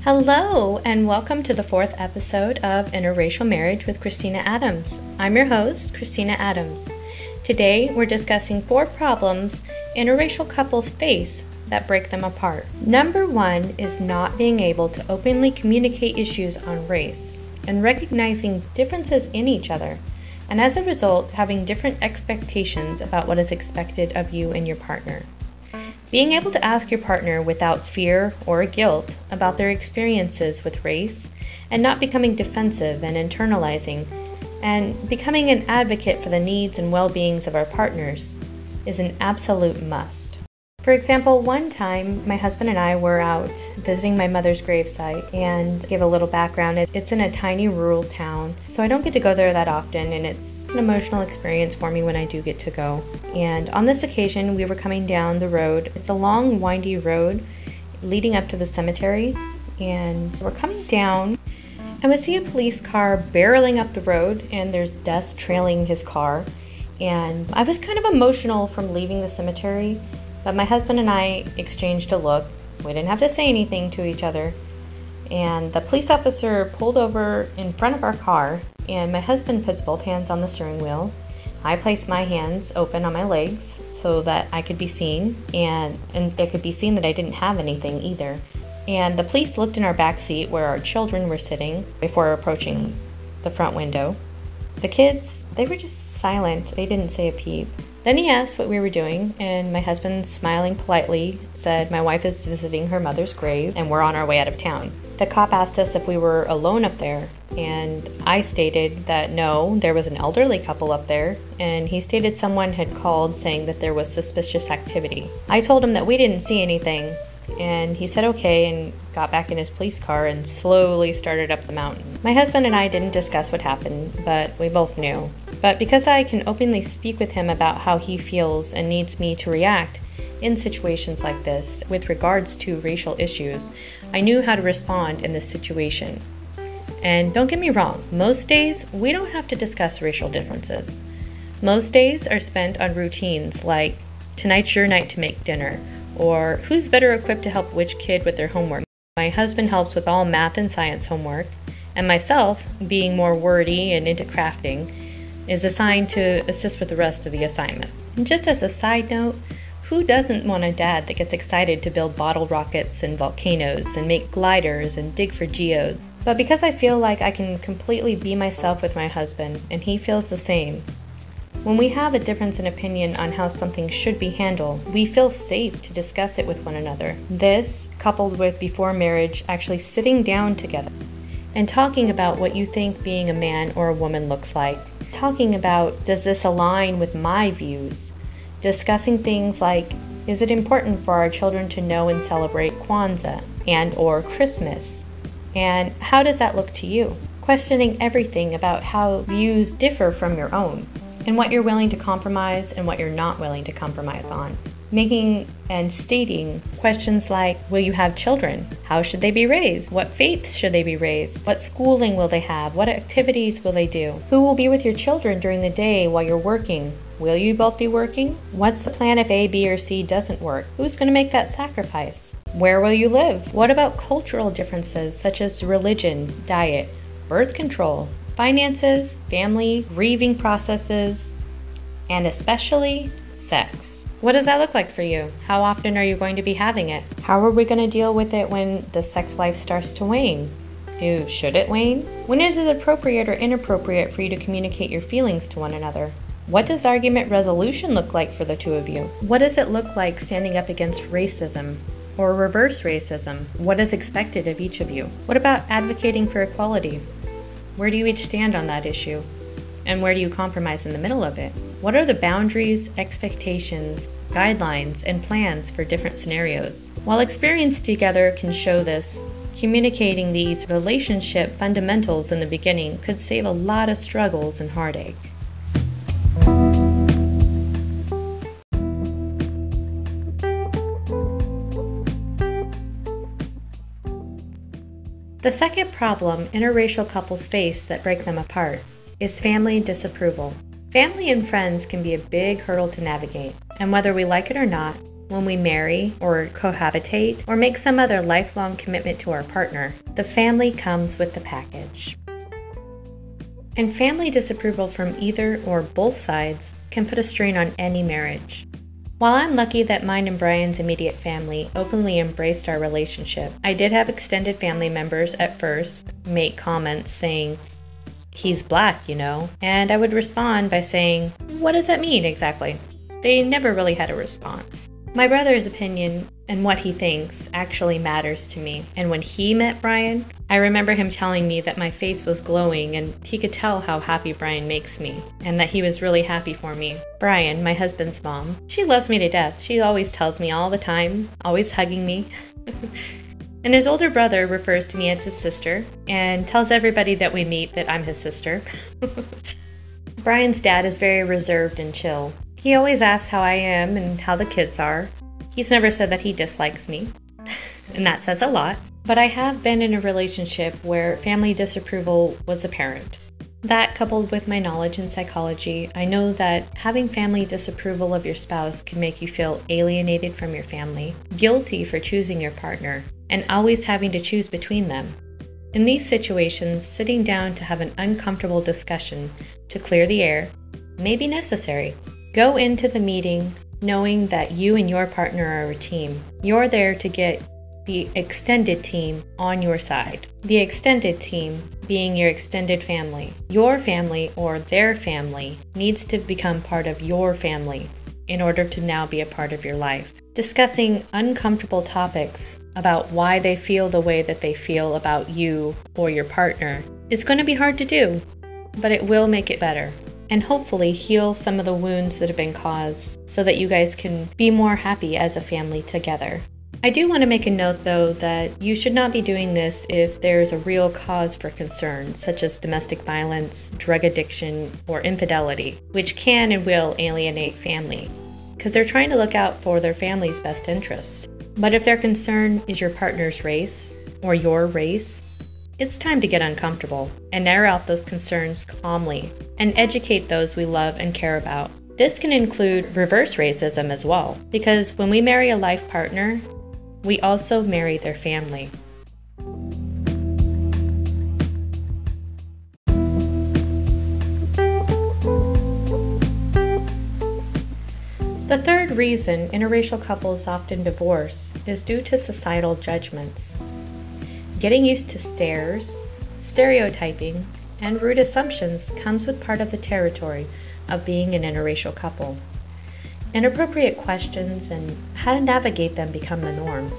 Hello, and welcome to the fourth episode of Interracial Marriage with Christina Adams. I'm your host, Christina Adams. Today, we're discussing 4 problems interracial couples face that break them apart. Number 1 is not being able to openly communicate issues on race and recognizing differences in each other, and as a result, having different expectations about what is expected of you and your partner. Being able to ask your partner without fear or guilt about their experiences with race and not becoming defensive and internalizing and becoming an advocate for the needs and well-beings of our partners is an absolute must. For example, one time my husband and I were out visiting my mother's gravesite, and to give a little background, it's in a tiny rural town, so I don't get to go there that often, and it's an emotional experience for me when I do get to go. And on this occasion, we were coming down the road. It's a long, windy road leading up to the cemetery, and we're coming down, and we see a police car barreling up the road, and there's dust trailing his car. And I was kind of emotional from leaving the cemetery, but my husband and I exchanged a look. We didn't have to say anything to each other. And the police officer pulled over in front of our car, and my husband puts both hands on the steering wheel. I placed my hands open on my legs so that I could be seen, and it could be seen that I didn't have anything either. And the police looked in our back seat where our children were sitting before approaching the front window. The kids, they were just silent. They didn't say a peep. Then he asked what we were doing, and my husband, smiling politely, said my wife is visiting her mother's grave and we're on our way out of town. The cop asked us if we were alone up there, and I stated that no, there was an elderly couple up there, and he stated someone had called saying that there was suspicious activity. I told him that we didn't see anything, and he said okay and got back in his police car and slowly started up the mountain. My husband and I didn't discuss what happened, but we both knew. But because I can openly speak with him about how he feels and needs me to react in situations like this with regards to racial issues, I knew how to respond in this situation. And don't get me wrong, most days we don't have to discuss racial differences. Most days are spent on routines like, tonight's your night to make dinner, or who's better equipped to help which kid with their homework. My husband helps with all math and science homework, and myself, being more wordy and into crafting, is assigned to assist with the rest of the assignment. And just as a side note, who doesn't want a dad that gets excited to build bottle rockets and volcanoes and make gliders and dig for geodes? But because I feel like I can completely be myself with my husband, and he feels the same, when we have a difference in opinion on how something should be handled, we feel safe to discuss it with one another. This, coupled with before marriage actually sitting down together and talking about what you think being a man or a woman looks like, talking about, does this align with my views? Discussing things like, is it important for our children to know and celebrate Kwanzaa and or Christmas? And how does that look to you? Questioning everything about how views differ from your own, and what you're willing to compromise and what you're not willing to compromise on. Making and stating questions like, will you have children? How should they be raised? What faiths should they be raised? What schooling will they have? What activities will they do? Who will be with your children during the day while you're working? Will you both be working? What's the plan if A, B, or C doesn't work? Who's going to make that sacrifice? Where will you live? What about cultural differences such as religion, diet, birth control, finances, family, grieving processes, and especially sex? What does that look like for you? How often are you going to be having it? How are we going to deal with it when the sex life starts to wane? Should it wane? When is it appropriate or inappropriate for you to communicate your feelings to one another? What does argument resolution look like for the two of you? What does it look like standing up against racism or reverse racism? What is expected of each of you? What about advocating for equality? Where do you each stand on that issue? And where do you compromise in the middle of it? What are the boundaries, expectations, guidelines, and plans for different scenarios? While experience together can show this, communicating these relationship fundamentals in the beginning could save a lot of struggles and heartache. The second problem interracial couples face that break them apart is family disapproval. Family and friends can be a big hurdle to navigate, and whether we like it or not, when we marry or cohabitate or make some other lifelong commitment to our partner, the family comes with the package. And family disapproval from either or both sides can put a strain on any marriage. While I'm lucky that mine and Brian's immediate family openly embraced our relationship, I did have extended family members at first make comments saying, "He's black, you know," and I would respond by saying, "What does that mean exactly?" They never really had a response. My brother's opinion and what he thinks actually matters to me, and when he met Brian, I remember him telling me that my face was glowing and he could tell how happy Brian makes me, and that he was really happy for me. Brian, my husband's mom, she loves me to death. She always tells me all the time, always hugging me. And his older brother refers to me as his sister and tells everybody that we meet that I'm his sister. Brian's dad is very reserved and chill. He always asks how I am and how the kids are. He's never said that he dislikes me, and that says a lot. But I have been in a relationship where family disapproval was apparent. That, coupled with my knowledge in psychology, I know that having family disapproval of your spouse can make you feel alienated from your family, guilty for choosing your partner, and always having to choose between them. In these situations, sitting down to have an uncomfortable discussion to clear the air may be necessary. Go into the meeting knowing that you and your partner are a team. You're there to get the extended team on your side. The extended team being your extended family. Your family or their family needs to become part of your family in order to now be a part of your life. Discussing uncomfortable topics about why they feel the way that they feel about you or your partner is going to be hard to do, but it will make it better. And hopefully heal some of the wounds that have been caused so that you guys can be more happy as a family together. I do want to make a note though that you should not be doing this if there is a real cause for concern, such as domestic violence, drug addiction, or infidelity, which can and will alienate family, because they're trying to look out for their family's best interests. But if their concern is your partner's race or your race, it's time to get uncomfortable and narrow out those concerns calmly and educate those we love and care about. This can include reverse racism as well, because when we marry a life partner, we also marry their family. The third reason interracial couples often divorce is due to societal judgments. Getting used to stares, stereotyping, and rude assumptions comes with part of the territory of being an interracial couple. Inappropriate questions and how to navigate them become the norm.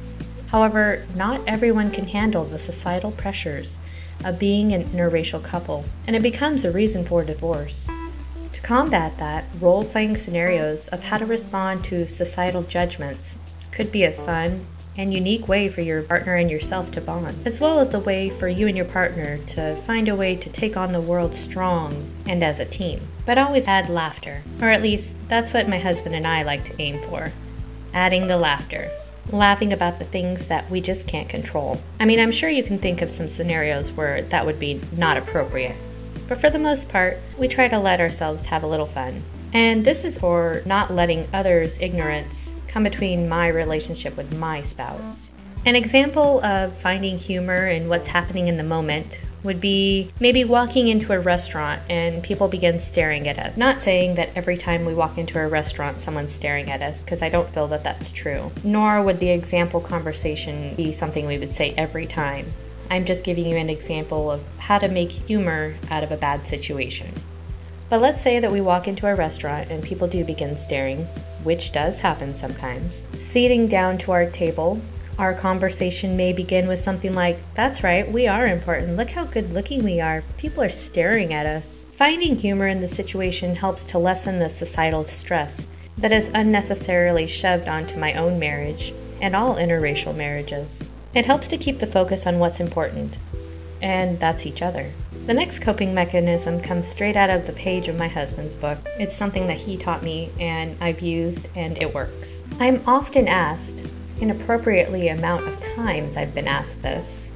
However, not everyone can handle the societal pressures of being an interracial couple, and it becomes a reason for divorce. To combat that, role-playing scenarios of how to respond to societal judgments could be a fun and unique way for your partner and yourself to bond, as well as a way for you and your partner to find a way to take on the world strong and as a team. But always add laughter, or at least that's what my husband and I like to aim for. Adding the laughter. Laughing about the things that we just can't control. I mean, I'm sure you can think of some scenarios where that would be not appropriate. But for the most part, we try to let ourselves have a little fun. And this is for not letting others' ignorance come between my relationship with my spouse. An example of finding humor in what's happening in the moment would be maybe walking into a restaurant and people begin staring at us. Not saying that every time we walk into a restaurant someone's staring at us, because I don't feel that that's true. Nor would the example conversation be something we would say every time. I'm just giving you an example of how to make humor out of a bad situation. But let's say that we walk into a restaurant and people do begin staring, which does happen sometimes. Seating down to our table, our conversation may begin with something like, "That's right, we are important. Look how good looking we are. People are staring at us." Finding humor in the situation helps to lessen the societal stress that is unnecessarily shoved onto my own marriage and all interracial marriages. It helps to keep the focus on what's important, and that's each other. The next coping mechanism comes straight out of the page of my husband's book. It's something that he taught me and I've used, and it works. I'm often asked, inappropriately amount of times I've been asked this,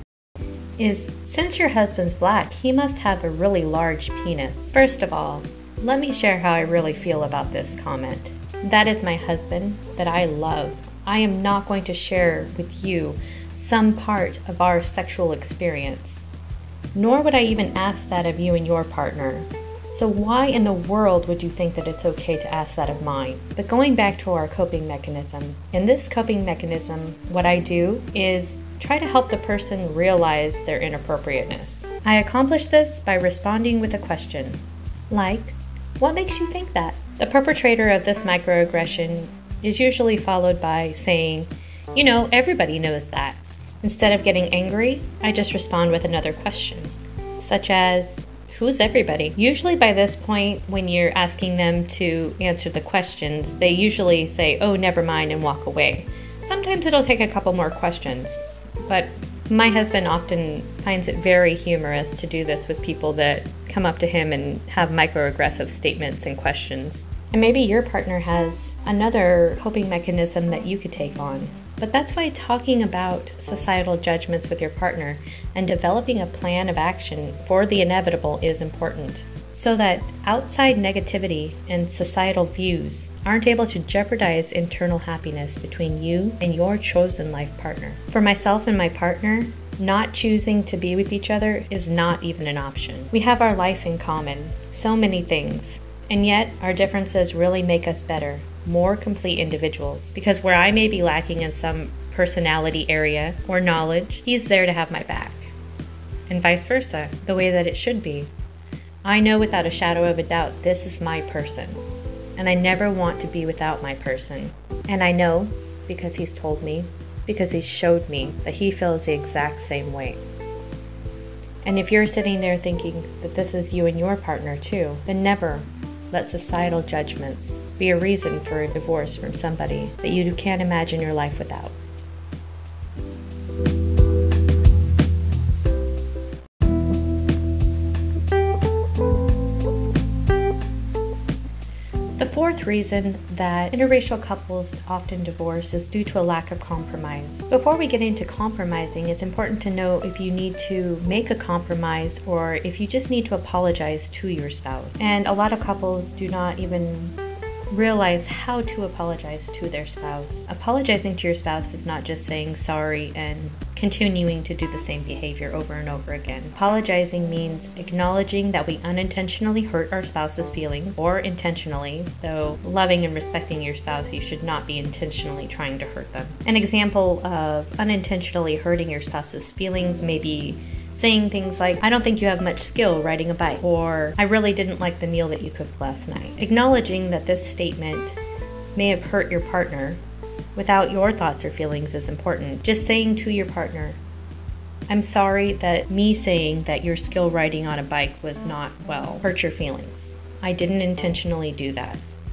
is, since your husband's black, he must have a really large penis. First of all, let me share how I really feel about this comment. That is my husband that I love. I am not going to share with you some part of our sexual experience, nor would I even ask that of you and your partner. So why in the world would you think that it's okay to ask that of mine? But going back to our coping mechanism, in this coping mechanism, what I do is try to help the person realize their inappropriateness. I accomplish this by responding with a question, like, what makes you think that? The perpetrator of this microaggression is usually followed by saying, everybody knows that. Instead of getting angry, I just respond with another question, such as, who's everybody? Usually by this point, when you're asking them to answer the questions, they usually say, oh, never mind, and walk away. Sometimes it'll take a couple more questions, but my husband often finds it very humorous to do this with people that come up to him and have microaggressive statements and questions. And maybe your partner has another coping mechanism that you could take on. But that's why talking about societal judgments with your partner and developing a plan of action for the inevitable is important, so that outside negativity and societal views aren't able to jeopardize internal happiness between you and your chosen life partner. For myself and my partner, not choosing to be with each other is not even an option. We have our life in common, so many things, and yet our differences really make us better, more complete individuals, because where I may be lacking in some personality area or knowledge, he's there to have my back, and vice versa, the way that it should be. I know without a shadow of a doubt this is my person, and I never want to be without my person. And I know, because he's told me, because he's showed me, that he feels the exact same way. And if you're sitting there thinking that this is you and your partner too, then never let societal judgments be a reason for a divorce from somebody that you can't imagine your life without. The fourth reason that interracial couples often divorce is due to a lack of compromise. Before we get into compromising, it's important to know if you need to make a compromise or if you just need to apologize to your spouse. And a lot of couples do not even realize how to apologize to their spouse. Apologizing to your spouse is not just saying sorry and continuing to do the same behavior over and over again. Apologizing means acknowledging that we unintentionally hurt our spouse's feelings, or intentionally, though loving and respecting your spouse, you should not be intentionally trying to hurt them. An example of unintentionally hurting your spouse's feelings may be saying things like, I don't think you have much skill riding a bike, or I really didn't like the meal that you cooked last night. Acknowledging that this statement may have hurt your partner without your thoughts or feelings is important. Just saying to your partner, I'm sorry that me saying that your skill riding on a bike was not well hurt your feelings. I didn't intentionally do that.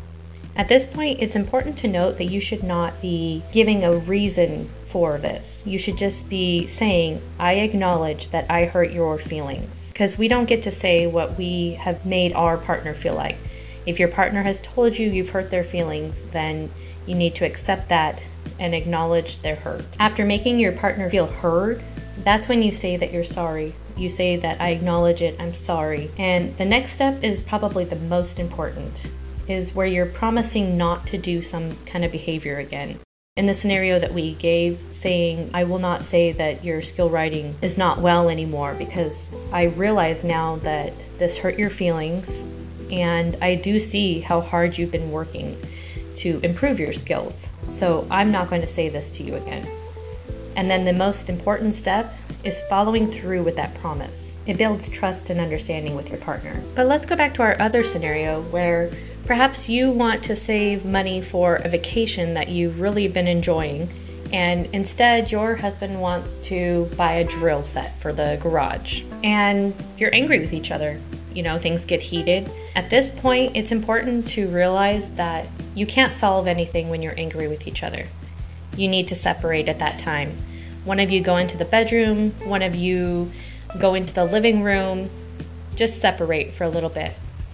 At this point, it's important to note that you should not be giving a reason for this. You should just be saying, I acknowledge that I hurt your feelings. Because we don't get to say what we have made our partner feel like. If your partner has told you you've hurt their feelings, then you need to accept that and acknowledge their hurt. After making your partner feel heard, that's when you say that you're sorry. You say that I acknowledge it, I'm sorry. And the next step is probably the most important, is where you're promising not to do some kind of behavior again. In the scenario that we gave, saying, I will not say that your skill riding is not well anymore because I realize now that this hurt your feelings, and I do see how hard you've been working to improve your skills. So I'm not going to say this to you again. And then the most important step is following through with that promise. It builds trust and understanding with your partner. But let's go back to our other scenario where perhaps you want to save money for a vacation that you've really been enjoying, and instead your husband wants to buy a drill set for the garage. And you're angry with each other. Things get heated. At this point, it's important to realize that you can't solve anything when you're angry with each other. You need to separate at that time. One of you go into the bedroom, one of you go into the living room. Just separate for a little bit.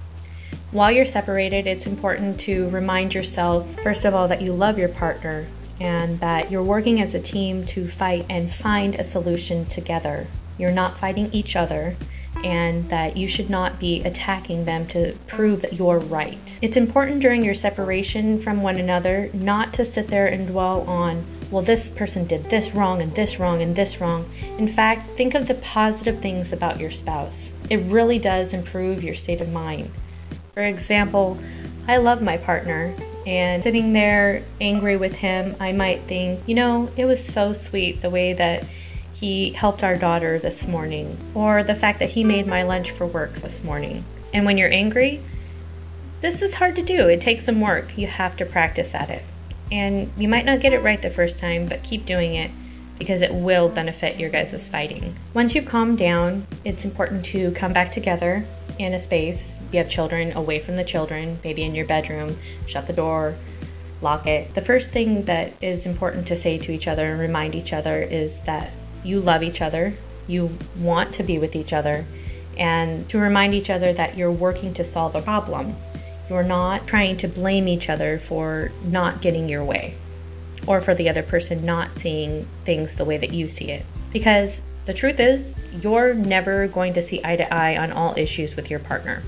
While you're separated, it's important to remind yourself, first of all, that you love your partner and that you're working as a team to fight and find a solution together. You're not fighting each other, and that you should not be attacking them to prove that you're right. It's important during your separation from one another not to sit there and dwell on, well, this person did this wrong and this wrong and this wrong. In fact, think of the positive things about your spouse. It really does improve your state of mind. For example, I love my partner, and sitting there angry with him, I might think, it was so sweet the way that he helped our daughter this morning, or the fact that he made my lunch for work this morning. And when you're angry, this is hard to do. It takes some work. You have to practice at it. And you might not get it right the first time, but keep doing it because it will benefit your guys' fighting. Once you've calmed down, it's important to come back together in a space. If you have children, away from the children, maybe in your bedroom, shut the door, lock it. The first thing that is important to say to each other and remind each other is that you love each other, you want to be with each other, and to remind each other that you're working to solve a problem. You're not trying to blame each other for not getting your way, or for the other person not seeing things the way that you see it. Because the truth is, you're never going to see eye to eye on all issues with your partner.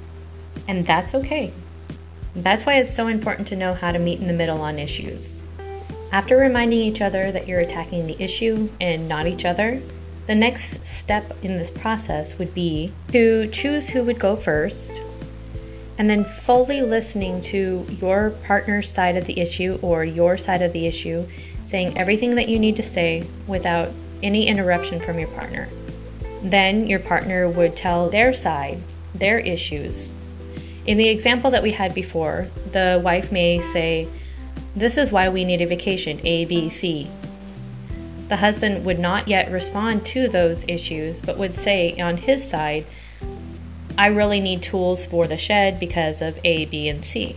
And that's okay. That's why it's so important to know how to meet in the middle on issues. After reminding each other that you're attacking the issue and not each other, the next step in this process would be to choose who would go first, and then fully listening to your partner's side of the issue or your side of the issue, saying everything that you need to say without any interruption from your partner. Then your partner would tell their side, their issues. In the example that we had before, the wife may say, "This is why we need a vacation, A, B, C." The husband would not yet respond to those issues, but would say on his side, "I really need tools for the shed because of A, B, and C."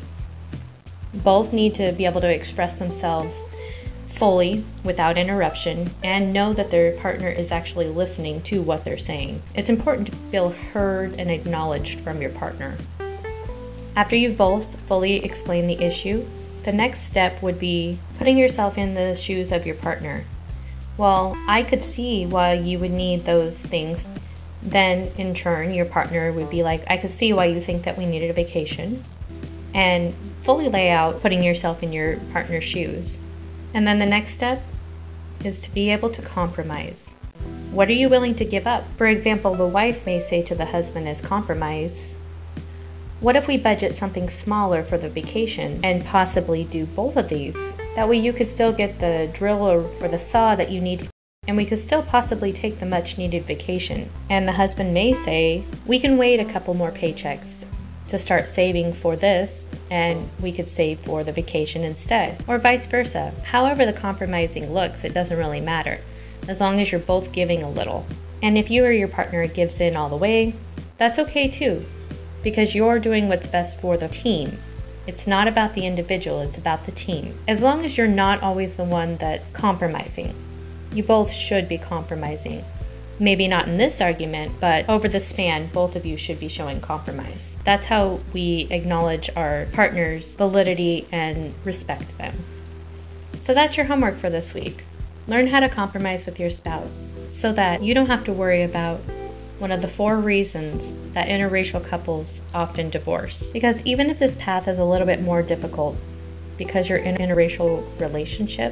Both need to be able to express themselves fully without interruption and know that their partner is actually listening to what they're saying. It's important to feel heard and acknowledged from your partner. After you've both fully explained the issue, the next step would be putting yourself in the shoes of your partner. Well, I could see why you would need those things. Then, in turn, your partner would be like, "I could see why you think that we needed a vacation." And fully lay out putting yourself in your partner's shoes. And then the next step is to be able to compromise. What are you willing to give up? For example, the wife may say to the husband as compromise, "What if we budget something smaller for the vacation and possibly do both of these? That way you could still get the drill or the saw that you need, and we could still possibly take the much needed vacation." And the husband may say, "We can wait a couple more paychecks to start saving for this, and we could save for the vacation instead," or vice versa. However the compromising looks, it doesn't really matter, as long as you're both giving a little. And if you or your partner gives in all the way, that's okay too, because you're doing what's best for the team. It's not about the individual, it's about the team. As long as you're not always the one that's compromising. You both should be compromising. Maybe not in this argument, but over the span, both of you should be showing compromise. That's how we acknowledge our partner's validity and respect them. So that's your homework for this week. Learn how to compromise with your spouse so that you don't have to worry about one of the 4 reasons that interracial couples often divorce. Because even if this path is a little bit more difficult because you're in an interracial relationship,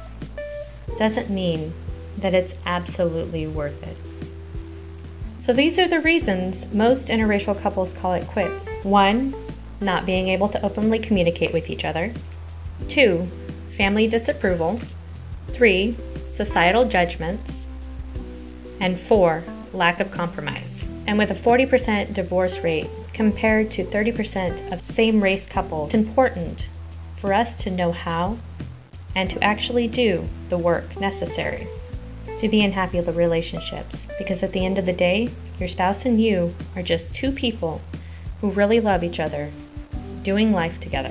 doesn't mean that it's absolutely worth it. So these are the reasons most interracial couples call it quits. 1, not being able to openly communicate with each other. 2, family disapproval. 3, societal judgments. And 4, lack of compromise. And with a 40% divorce rate compared to 30% of same-race couples, it's important for us to know how and to actually do the work necessary to be in happy relationships, because at the end of the day, your spouse and you are just 2 people who really love each other, doing life together.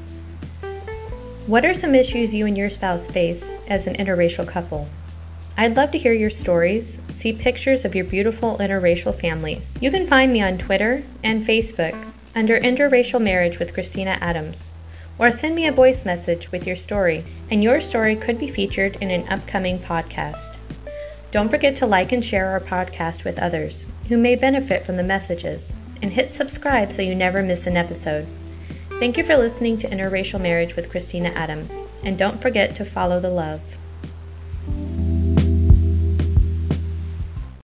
What are some issues you and your spouse face as an interracial couple? I'd love to hear your stories, see pictures of your beautiful interracial families. You can find me on Twitter and Facebook under Interracial Marriage with Christina Adams, or send me a voice message with your story, and your story could be featured in an upcoming podcast. Don't forget to like and share our podcast with others. who may benefit from the messages, and hit subscribe so you never miss an episode. Thank you for listening to Interracial Marriage with Christina Adams, and don't forget to follow the love.